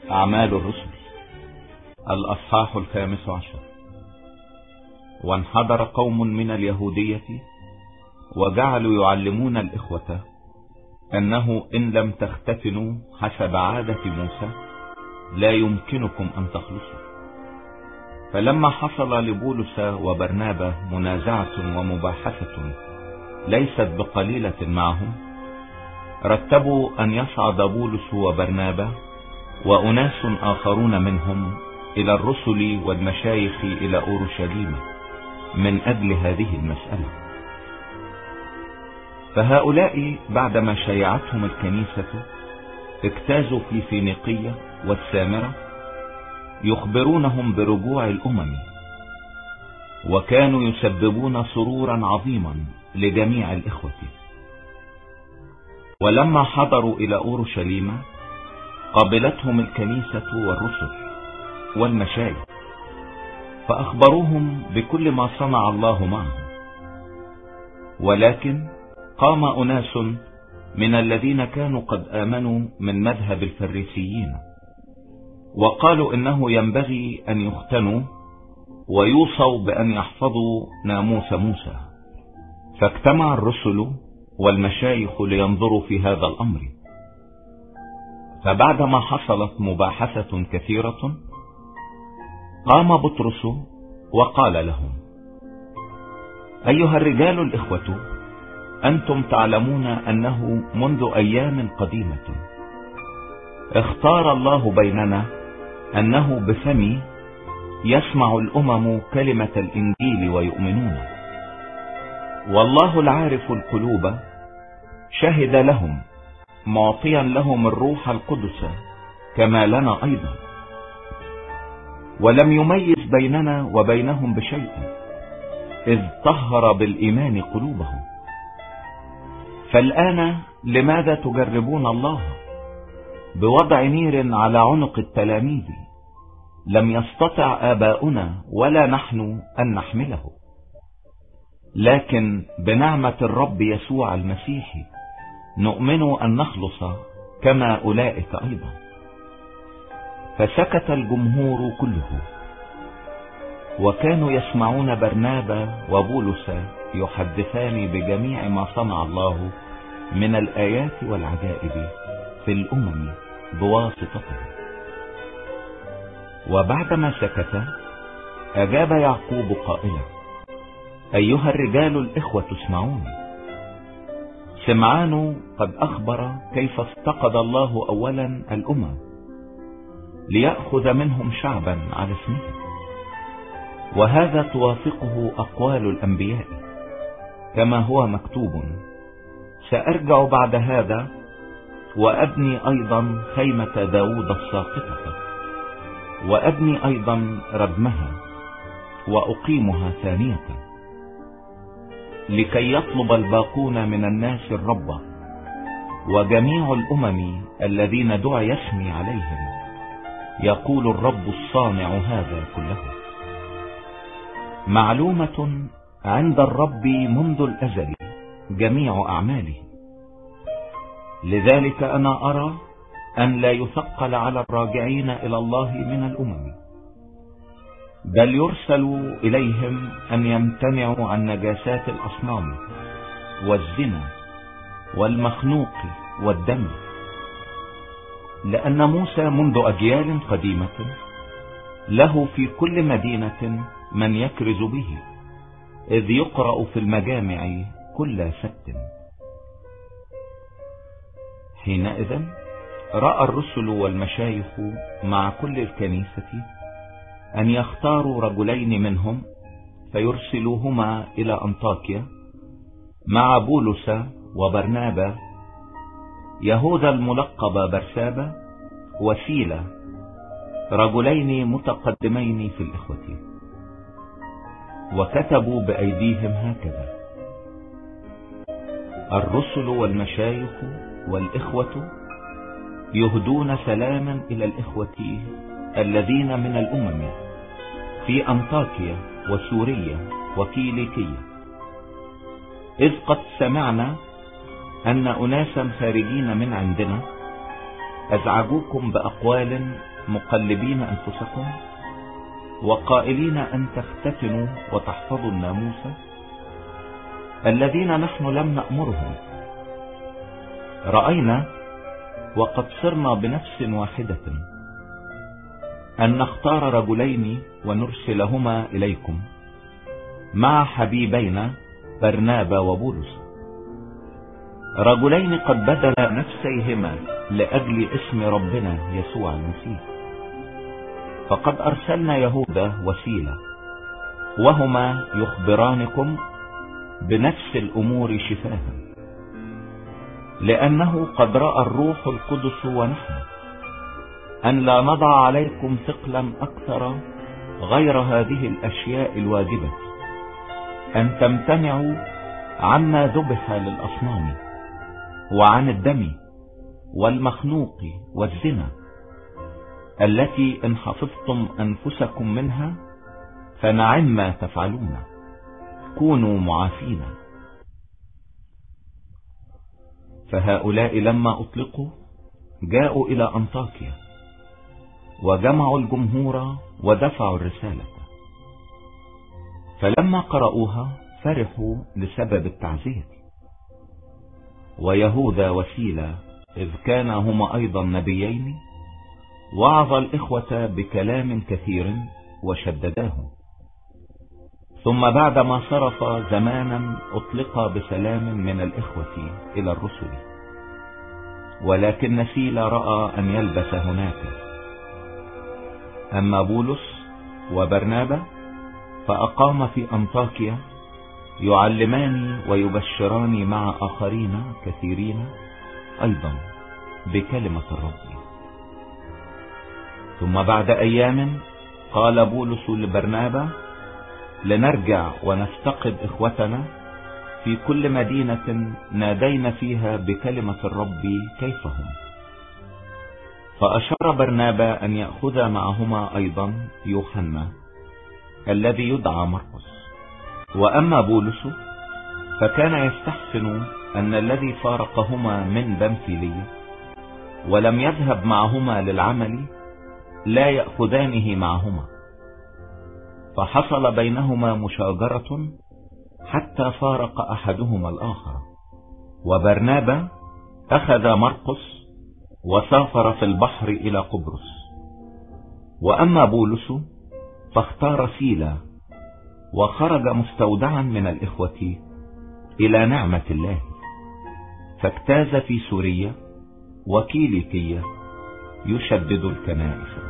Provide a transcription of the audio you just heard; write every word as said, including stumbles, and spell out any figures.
أعمال الرسل الأصحاح الخامس عشر. وانحدر قوم من اليهودية وجعلوا يعلمون الإخوة أنه إن لم تختتنوا حسب عادة موسى لا يمكنكم أن تخلصوا. فلما حصل لبولس وبرنابا منازعة ومباحثة ليست بقليلة معهم، رتبوا أن يصعد بولس وبرنابا وأناس آخرون منهم إلى الرسل والمشايخ إلى أورشليم من أجل هذه المسألة. فهؤلاء بعدما شيعتهم الكنيسة اجتازوا في فينيقية والسامرة يخبرونهم برجوع الأمم، وكانوا يسببون سرورا عظيما لجميع الإخوة. ولما حضروا إلى أورشليم قابلتهم الكنيسة والرسل والمشايخ فأخبروهم بكل ما صنع الله معهم. ولكن قام أناس من الذين كانوا قد آمنوا من مذهب الفريسيين وقالوا إنه ينبغي أن يختنوا ويوصوا بأن يحفظوا ناموس موسى. فاجتمع الرسل والمشايخ لينظروا في هذا الأمر. فبعدما حصلت مباحثة كثيرة قام بطرس وقال لهم: أيها الرجال الإخوة، أنتم تعلمون أنه منذ أيام قديمة اختار الله بيننا أنه بفمي يسمع الأمم كلمة الإنجيل ويؤمنون، والله العارف القلوب شهد لهم معطيا لهم الروح القدس كما لنا أيضا، ولم يميز بيننا وبينهم بشيء إذ طهر بالإيمان قلوبهم. فالآن لماذا تجربون الله بوضع نير على عنق التلاميذ لم يستطع آباؤنا ولا نحن أن نحمله؟ لكن بنعمة الرب يسوع المسيح نؤمن أن نخلص كما أولئك أيضا. فسكت الجمهور كله، وكانوا يسمعون برنابا وبولس يحدثان بجميع ما صنع الله من الآيات والعجائب في الأمم بواسطته. وبعدما سكت أجاب يعقوب قائلا: أيها الرجال الإخوة اسمعون. سمعان قد أخبر كيف افتقد الله أولا الأمم ليأخذ منهم شعبا على اسمه، وهذا توافقه أقوال الأنبياء كما هو مكتوب: سأرجع بعد هذا وأبني أيضا خيمة داود الساقطة، وأبني أيضا ردمها وأقيمها ثانية، لكي يطلب الباقون من الناس الرب، وجميع الأمم الذين دعي اسمي عليهم يقول الرب الصانع هذا كله. معلومة عند الرب منذ الأزل جميع أعماله، لذلك أنا أرى أن لا يثقل على الراجعين إلى الله من الأمم، بل يرسل إليهم أن يمتنعوا عن نجاسات الأصنام والزنا والمخنوق والدم، لأن موسى منذ أجيال قديمة له في كل مدينة من يكرز به، إذ يقرأ في المجامع كل سبت. حينئذ رأى الرسل والمشايخ مع كل الكنيسة أن يختاروا رجلين منهم فيرسلوهما إلى أنطاكيا مع بولس وبرنابا، يهوذا الملقب برسابا وسيلا، رجلين متقدمين في الإخوة. وكتبوا بأيديهم هكذا: الرسل والمشايخ والإخوة يهدون سلاما إلى الإخوة الذين من الأمم في أنطاكيا وسوريا وكيليكية، إذ قد سمعنا أن أناسا خارجين من عندنا أزعجوكم بأقوال مقلبين أنفسكم وقائلين أن تختتنوا وتحفظوا الناموس الذين نحن لم نأمرهم. رأينا وقد صرنا بنفس واحدة أن نختار رجلين ونرسلهما إليكم مع حبيبين برنابا وبولس، رجلين قد بذل نفسيهما لأجل اسم ربنا يسوع المسيح. فقد أرسلنا يهوذا وسيلة وهما يخبرانكم بنفس الأمور شفاها، لأنه قد رأى الروح القدس ونحن أن لا نضع عليكم ثقلا أكثر غير هذه الأشياء الواجبة، أن تمتنعوا عما ذبح للأصنام وعن الدم والمخنوق والزنا، التي إن حفظتم أنفسكم منها فنعم ما تفعلون، كونوا معافين. فهؤلاء لما أطلقوا جاءوا إلى أنطاكيا وجمعوا الجمهور ودفعوا الرسالة، فلما قرأوها فرحوا لسبب التعزية. ويهوذا وسيلة إذ كانا هما أيضا نبيين وعظ الإخوة بكلام كثير وشدداه. ثم بعدما صرف زمانا أطلق بسلام من الإخوة إلى الرسل، ولكن سيلة رأى أن يلبس هناك. أما بولس وبرنابا فأقام في أنطاكيا يعلمان ويبشران مع آخرين كثيرين أيضا بكلمة الرب. ثم بعد أيام قال بولس لبرنابا لنرجع ونفتقد إخوتنا في كل مدينة نادينا فيها بكلمة الرب كيف هم. فأشار برنابا أن يأخذ معهما أيضا يوحنا الذي يدعى مرقس. وأما بولس فكان يستحسن أن الذي فارقهما من بنفيلية ولم يذهب معهما للعمل لا يأخذانه معهما، فحصل بينهما مشاجرة حتى فارق أحدهما الآخر. وبرنابا أخذ مرقس وسافر في البحر إلى قبرص. وأما بولس فاختار سيلا وخرج مستودعا من الإخوة إلى نعمة الله، فاجتاز في سوريا وكيليكية يشدد الكنائس.